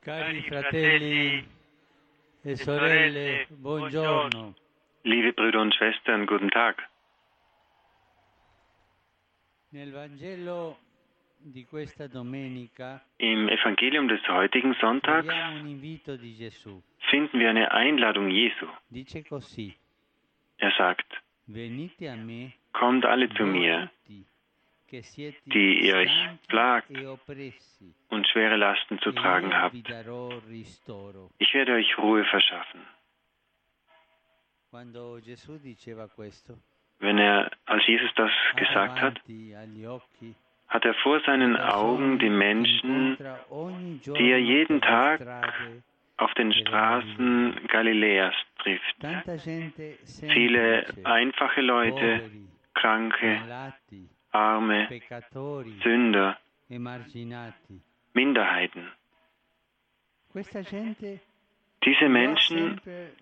Cari fratelli e sorelle, buongiorno. Liebe Brüder und Schwestern, guten Tag. Nel Vangelo di questa domenica Im Evangelium des heutigen Sonntags troviamo un invito di Gesù. finden wir eine Einladung Jesu. Dice così: Er sagt, Venite a me, kommt alle zu voi mir, tutti, che siete die ihr euch stanchi plagt e oppressi, und schwere Lasten zu e tragen io habt. vi darò ristoro. Ich werde euch Ruhe verschaffen. Quando Gesù diceva questo, Als Jesus das ha gesagt hat, davanti agli occhi hat er vor seinen Augen die Menschen, die er jeden Tag auf den Straßen Galiläas trifft. Viele einfache Leute, Kranke, Arme, Sünder, Minderheiten. Diese Menschen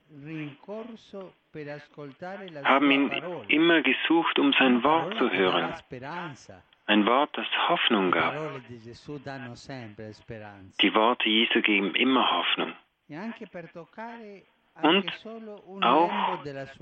haben ihn immer gesucht, um sein Wort zu hören. Ein Wort, das Hoffnung gab. Die Worte Jesu geben immer Hoffnung. Und auch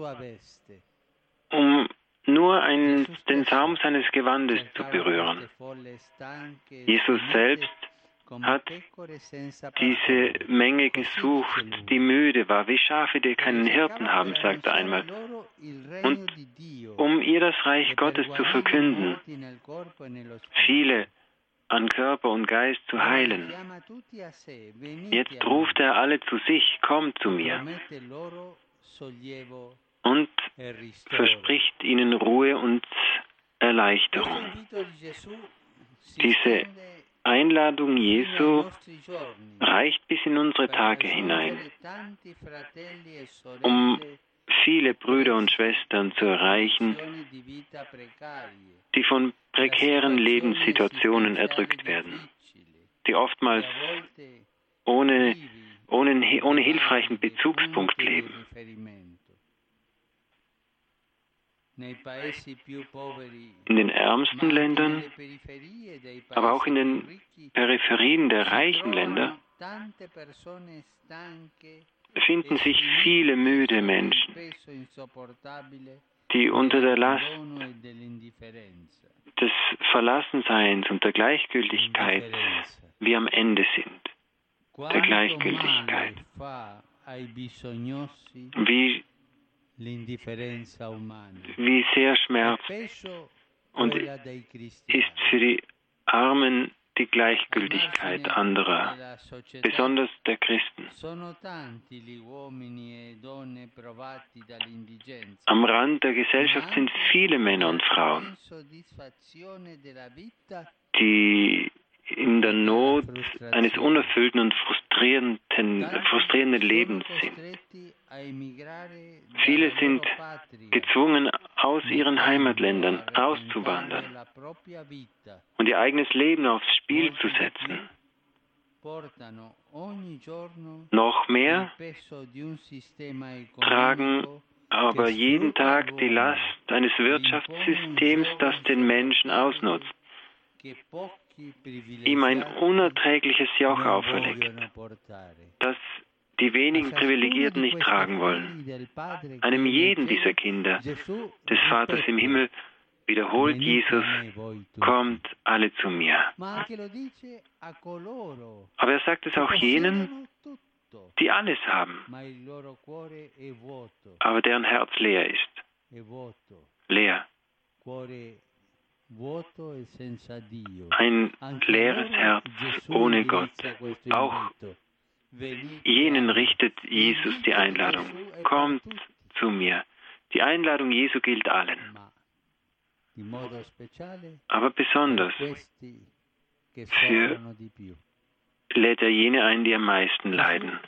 um nur den Saum seines Gewandes zu berühren. Jesus selbst hat diese Menge gesucht, die müde war, wie Schafe, die keinen Hirten haben, sagt er einmal. Und um ihr das Reich Gottes zu verkünden, viele an Körper und Geist zu heilen. Jetzt ruft er alle zu sich, kommt zu mir, und verspricht ihnen Ruhe und Erleichterung. Diese Einladung Jesu reicht bis in unsere Tage hinein, um viele Brüder und Schwestern zu erreichen, die von prekären Lebenssituationen erdrückt werden, die oftmals ohne hilfreichen Bezugspunkt leben. In den ärmsten Ländern, aber auch in den Peripherien der reichen Länder befinden sich viele müde Menschen, die unter der Last des Verlassenseins und der Gleichgültigkeit wie am Ende sind, der Gleichgültigkeit. Wie sehr schmerzt und ist für die Armen die Gleichgültigkeit anderer, besonders der Christen. Am Rand der Gesellschaft sind viele Männer und Frauen, die in der Not eines unerfüllten und frustrierenden Lebens sind. Viele sind gezwungen, aus ihren Heimatländern auszuwandern und ihr eigenes Leben aufs Spiel zu setzen. Noch mehr tragen aber jeden Tag die Last eines Wirtschaftssystems, das den Menschen ausnutzt, ihm ein unerträgliches Joch auferlegt, das die wenigen Privilegierten nicht tragen wollen. Einem jeden dieser Kinder des Vaters im Himmel wiederholt Jesus, kommt alle zu mir. Aber er sagt es auch jenen, die alles haben, aber deren Herz leer ist. Leer. Ein leeres Herz ohne Gott. Auch jenen richtet Jesus die Einladung. Kommt zu mir. Die Einladung Jesu gilt allen. Aber besonders lädt er jene ein, die am meisten leiden.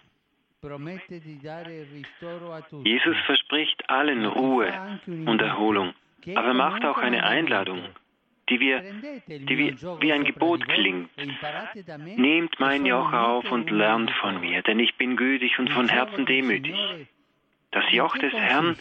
Jesus verspricht allen Ruhe und Erholung, aber er macht auch eine Einladung, die wie ein Gebot klingt. Nehmt mein Joch auf und lernt von mir, denn ich bin gütig und von Herzen demütig. Das Joch des Herrn,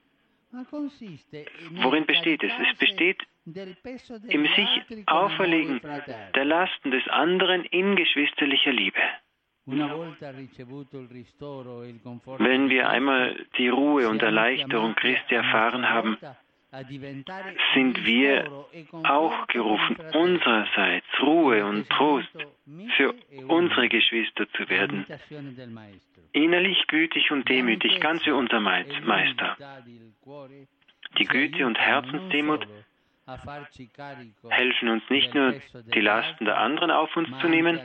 worin besteht es? Es besteht im sich auferlegen der Lasten des anderen in geschwisterlicher Liebe. Wenn wir einmal die Ruhe und Erleichterung Christi erfahren haben, sind wir auch gerufen, unsererseits Ruhe und Trost für unsere Geschwister zu werden. Innerlich gütig und demütig, ganz wie unser Meister. Die Güte und Herzensdemut helfen uns nicht nur, die Lasten der anderen auf uns zu nehmen,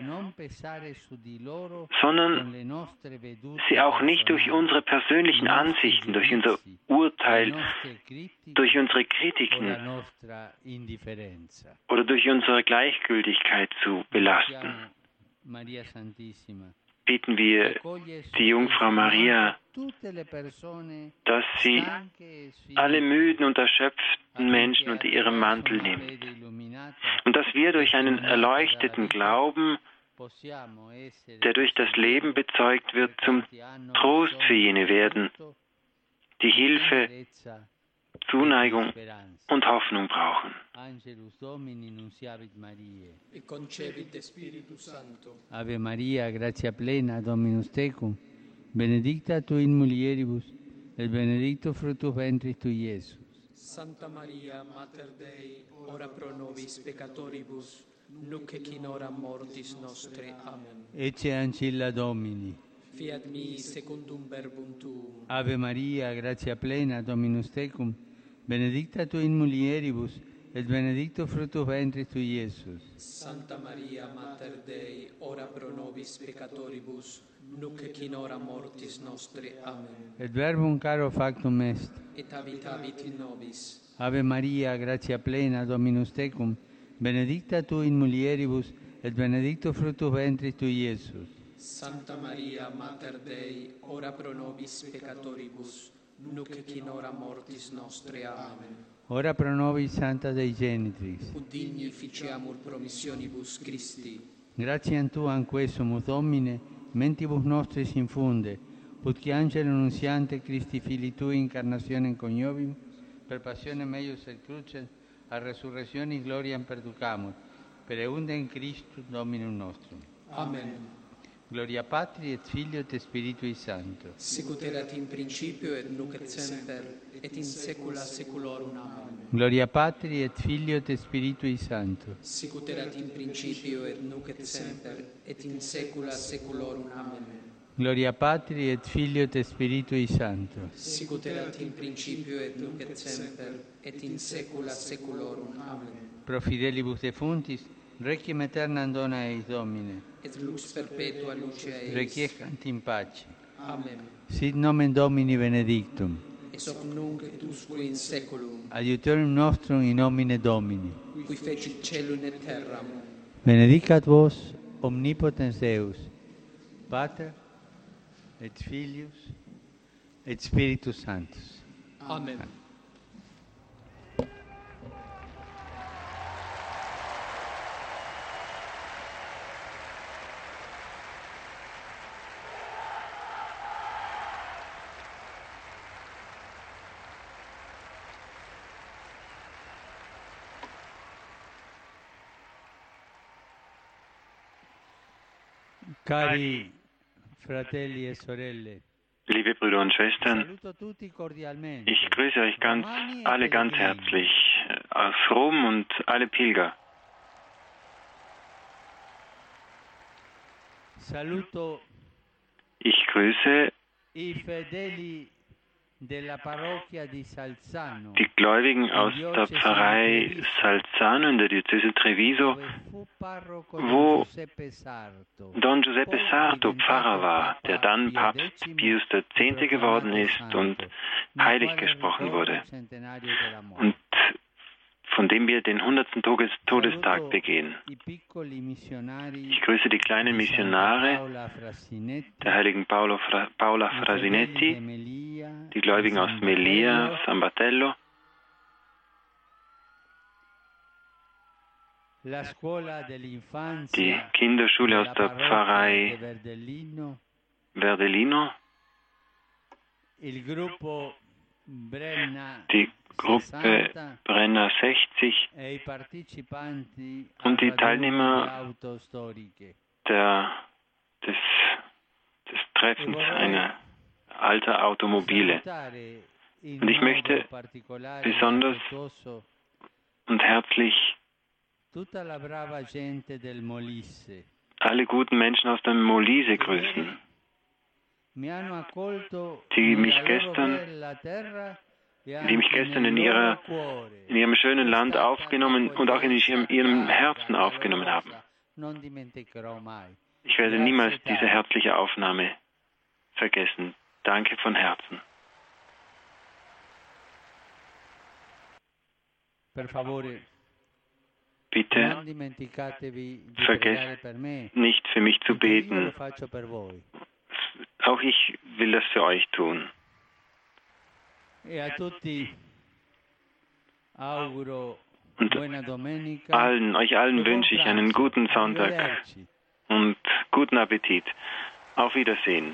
sondern sie auch nicht durch unsere persönlichen Ansichten, durch unser Urteil, durch unsere Kritiken oder durch unsere Gleichgültigkeit zu belasten. Bitten wir die Jungfrau Maria, dass sie alle müden und erschöpften Menschen unter ihrem Mantel nimmt und dass wir durch einen erleuchteten Glauben, der durch das Leben bezeugt wird, zum Trost für jene werden, die Hilfe, Zuneigung und Hoffnung brauchen. Ave Maria, gratia plena, Dominus tecum, benedicta tu in mulieribus, et benedictus fructus ventris tui, Iesus. Santa Maria, Mater Dei, ora pro nobis peccatoribus, nunc et in hora mortis nostre. Amen. Ecce ancilla Domini. Fiat mi secundum verbum tuum. Ave Maria, gratia plena, Dominus tecum, benedicta tu in mulieribus, et benedictus fructus ventris tui, Iesus. Santa Maria, Mater Dei, ora pro nobis peccatoribus, nunc et in hora mortis nostre. Amen. Et verbum caro factum est. Et habitavit in nobis. Ave Maria, gratia plena, Dominus tecum, benedicta tu in mulieribus, et benedictus fructus ventris tui, Iesus. Santa Maria, Mater Dei, ora pro nobis peccatoribus, nunc et in hora mortis nostre. Amen. Ora pro nobis Santa Dei Genitrix. Ut digni ficiamur promissionibus Christi. Gratiam Tuam quesumus, Domine, mentibus nostris infunde, ut qui angelo nuntiante Christi Filii Tui incarnationem coniovim, per passionem eius et crucem, a resurrectionis gloriam perducamur, per eundem Christum Dominum nostrum. Amen. Gloria Patri et Filio et Spiritui Sancto. Sicut erat in principio et nunc et semper, et in saecula saeculorum. Amen. Gloria Patri et Filio et Spiritui Sancto. Sicut erat in principio et nunc et semper, et in saecula saeculorum. Amen. Gloria Patri et Filio et Spiritui Sancto. Sicut erat in principio et nunc et semper, et in saecula saeculorum. Amen. Pro fidelibus defuntis, requiem aeternam dona eis, Domine. Et lux perpetua luce eis. Requiescant in pace. Amen. Sit nomen Domini benedictum. Ex hoc nunc et usque in saeculum. Adiutorium nostrum in nomine Domini. Qui fecit caelum et terram. Benedicat vos omnipotens Deus, Pater et Filius et Spiritus Sanctus. Amen. Cari fratelli e sorelle, Liebe Brüder und Schwestern, saluto tutti cordialmente. ich grüße euch alle ganz herzlich aus Rom und alle Pilger. Saluto Ich grüße i fedeli della parrocchia di Salzano, die Gläubigen aus der Pfarrei Salzano in der Diözese Treviso, dove fu parroco wo Giuseppe Sarto. Don Giuseppe Sarto Pfarrer war, der dann Papst Pius X. geworden ist und heilig gesprochen wurde und von dem wir den 100. Todestag begehen. Ich grüße die kleinen Missionare der heiligen Paula Frasinetti, die Gläubigen aus Melia, San Batello, die Kinderschule aus der Pfarrei Verdellino, die Gruppe Brenner 60 und die Teilnehmer der des Treffens einer alter Automobile. Und ich möchte besonders und herzlich alle guten Menschen aus dem Molise grüßen, die mich gestern in ihrem schönen Land aufgenommen und auch in ihrem Herzen aufgenommen haben. Ich werde niemals diese herzliche Aufnahme vergessen. Danke von Herzen. Bitte vergesst nicht für mich zu beten. Auch ich will das für euch tun. Und euch allen wünsche ich einen guten Sonntag und guten Appetit. Auf Wiedersehen.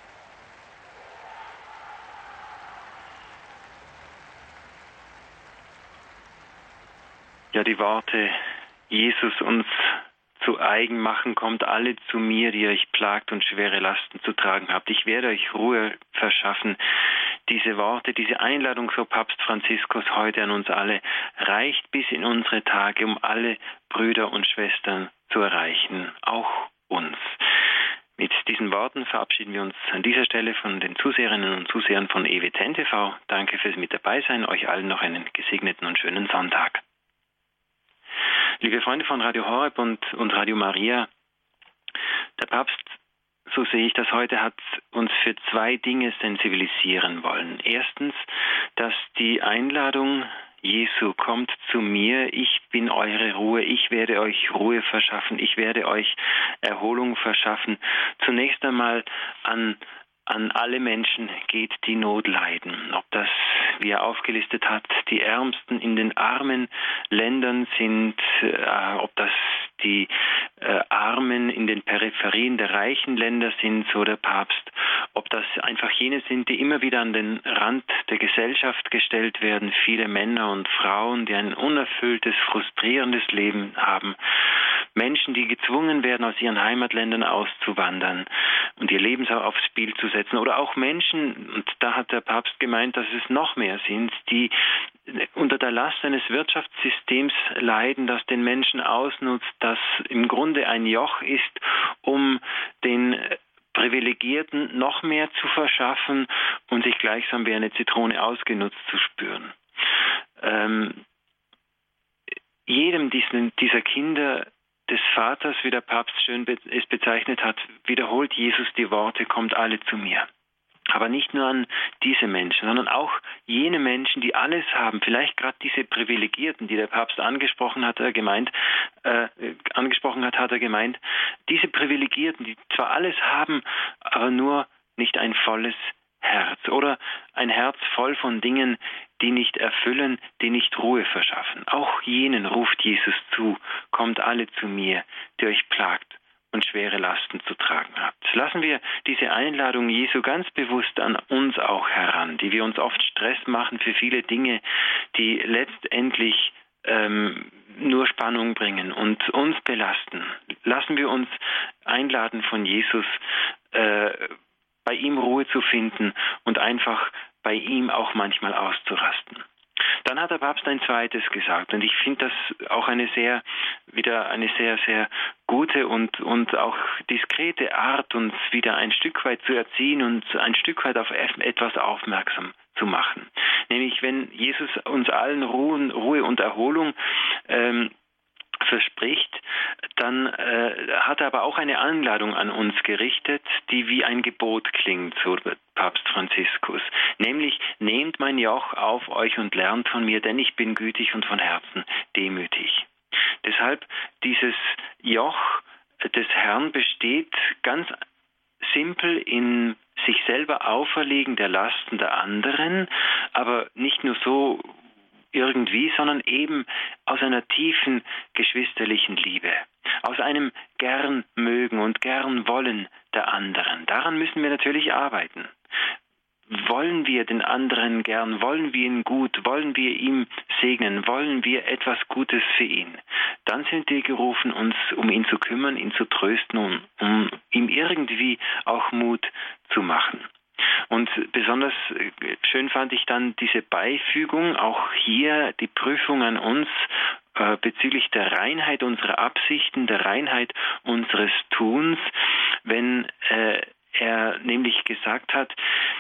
Ja, die Worte, Jesus uns zu eigen machen, kommt alle zu mir, die ihr euch plagt und schwere Lasten zu tragen habt. Ich werde euch Ruhe verschaffen. Diese Worte, diese Einladung, so Papst Franziskus heute an uns alle, reicht bis in unsere Tage, um alle Brüder und Schwestern zu erreichen, auch uns. Mit diesen Worten verabschieden wir uns an dieser Stelle von den Zuseherinnen und Zusehern von EWTN TV. Danke fürs mit dabei sein. Euch allen noch einen gesegneten und schönen Sonntag. Liebe Freunde von Radio Horeb und Radio Maria, der Papst, so sehe ich das heute, hat uns für zwei Dinge sensibilisieren wollen. Erstens, dass die Einladung Jesu, kommt zu mir, ich bin eure Ruhe, ich werde euch Ruhe verschaffen, ich werde euch Erholung verschaffen. Zunächst einmal an alle Menschen geht, die Not leiden. Ob das, wie er aufgelistet hat, die Ärmsten in den armen Ländern sind, ob das die Armen in den Peripherien der reichen Länder sind, so der Papst, ob das einfach jene sind, die immer wieder an den Rand der Gesellschaft gestellt werden, viele Männer und Frauen, die ein unerfülltes, frustrierendes Leben haben, Menschen, die gezwungen werden, aus ihren Heimatländern auszuwandern und ihr Leben aufs Spiel zu setzen, oder auch Menschen, und da hat der Papst gemeint, dass es noch mehr sind, die unter der Last eines Wirtschaftssystems leiden, das den Menschen ausnutzt, das im Grunde ein Joch ist, um den Privilegierten noch mehr zu verschaffen und sich gleichsam wie eine Zitrone ausgenutzt zu spüren. Jedem dieser Kinder des Vaters, wie der Papst schön es bezeichnet hat, wiederholt Jesus die Worte, kommt alle zu mir. Aber nicht nur an diese Menschen, sondern auch jene Menschen, die alles haben, vielleicht gerade diese Privilegierten, die der Papst angesprochen hat, er gemeint, diese Privilegierten, die zwar alles haben, aber nur nicht ein volles Herz oder ein Herz voll von Dingen, die nicht erfüllen, die nicht Ruhe verschaffen. Auch jenen ruft Jesus zu, kommt alle zu mir, die euch plagt und schwere Lasten zu tragen habt. Lassen wir diese Einladung Jesu ganz bewusst an uns auch heran, die wir uns oft Stress machen für viele Dinge, die letztendlich nur Spannung bringen und uns belasten. Lassen wir uns einladen von Jesus, bei ihm Ruhe zu finden und einfach bei ihm auch manchmal auszurasten. Dann hat der Papst ein zweites gesagt, und ich finde das auch eine sehr, sehr gute und auch diskrete Art, uns wieder ein Stück weit zu erziehen und ein Stück weit auf etwas aufmerksam zu machen. Nämlich, wenn Jesus uns allen Ruhe und Erholung verspricht, dann hat er aber auch eine Einladung an uns gerichtet, die wie ein Gebot klingt, so Papst Franziskus. Nämlich, nehmt mein Joch auf euch und lernt von mir, denn ich bin gütig und von Herzen demütig. Deshalb, dieses Joch des Herrn besteht ganz simpel in sich selber auferlegen der Lasten der anderen, aber nicht nur so irgendwie, sondern eben aus einer tiefen geschwisterlichen Liebe, aus einem gern mögen und gern wollen der anderen. Daran müssen wir natürlich arbeiten. wollen wir den anderen gern, wollen wir ihn gut, wollen wir ihm segnen, wollen wir etwas Gutes für ihn, dann sind wir gerufen, uns um ihn zu kümmern, ihn zu trösten und um ihm irgendwie auch Mut zu machen. Und besonders schön fand ich dann diese Beifügung, auch hier die Prüfung an uns bezüglich der Reinheit unserer Absichten, der Reinheit unseres Tuns, wenn er nämlich gesagt hat,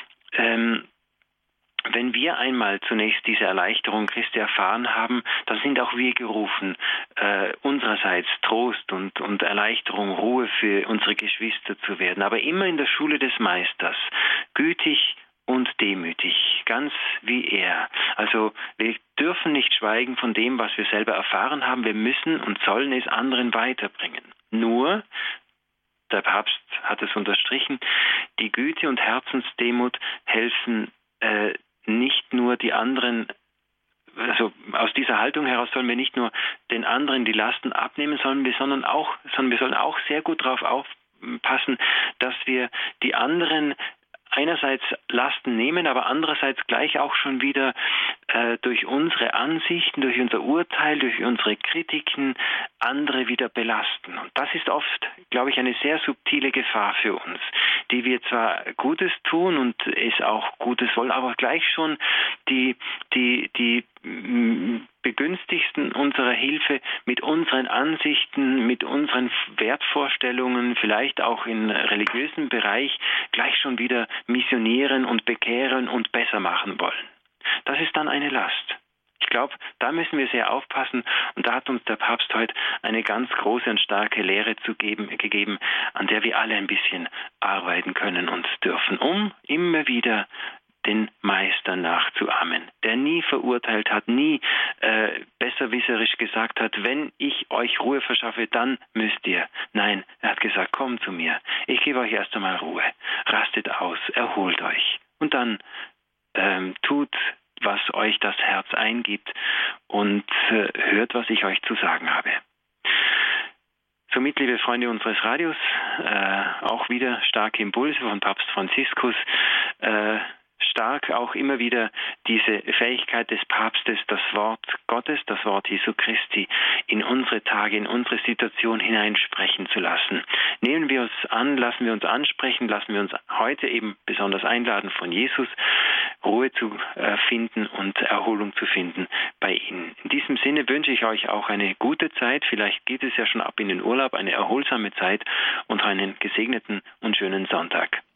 wenn wir einmal zunächst diese Erleichterung Christi erfahren haben, dann sind auch wir gerufen, unsererseits Trost und Erleichterung, Ruhe für unsere Geschwister zu werden. Aber immer in der Schule des Meisters, gütig und demütig, ganz wie er. Also wir dürfen nicht schweigen von dem, was wir selber erfahren haben. Wir müssen und sollen es anderen weiterbringen. Nur, der Papst hat es unterstrichen, die Güte und Herzensdemut helfen nicht nur die anderen, also aus dieser Haltung heraus sollen wir nicht nur den anderen die Lasten abnehmen, sondern wir sollen auch sehr gut darauf aufpassen, dass wir die anderen einerseits Lasten nehmen, aber andererseits gleich auch schon wieder durch unsere Ansichten, durch unser Urteil, durch unsere Kritiken andere wieder belasten. Und das ist oft, glaube ich, eine sehr subtile Gefahr für uns, die wir zwar Gutes tun und es auch Gutes wollen, aber gleich schon die begünstigsten unserer Hilfe mit unseren Ansichten, mit unseren Wertvorstellungen, vielleicht auch im religiösen Bereich, gleich schon wieder missionieren und bekehren und besser machen wollen. Das ist dann eine Last. Ich glaube, da müssen wir sehr aufpassen und da hat uns der Papst heute eine ganz große und starke Lehre gegeben, an der wir alle ein bisschen arbeiten können und dürfen, um immer wieder den Meister nachzuahmen, der nie verurteilt hat, nie besserwisserisch gesagt hat, wenn ich euch Ruhe verschaffe, dann müsst ihr. Nein, er hat gesagt, kommt zu mir, ich gebe euch erst einmal Ruhe, rastet aus, erholt euch und dann tut, was euch das Herz eingibt und hört, was ich euch zu sagen habe. Somit, liebe Freunde unseres Radios, auch wieder starke Impulse von Papst Franziskus, stark auch immer wieder diese Fähigkeit des Papstes, das Wort Gottes, das Wort Jesu Christi in unsere Tage, in unsere Situation hineinsprechen zu lassen. Nehmen wir uns an, lassen wir uns ansprechen, lassen wir uns heute eben besonders einladen von Jesus, Ruhe zu finden und Erholung zu finden bei Ihnen. In diesem Sinne wünsche ich euch auch eine gute Zeit, vielleicht geht es ja schon ab in den Urlaub, eine erholsame Zeit und einen gesegneten und schönen Sonntag.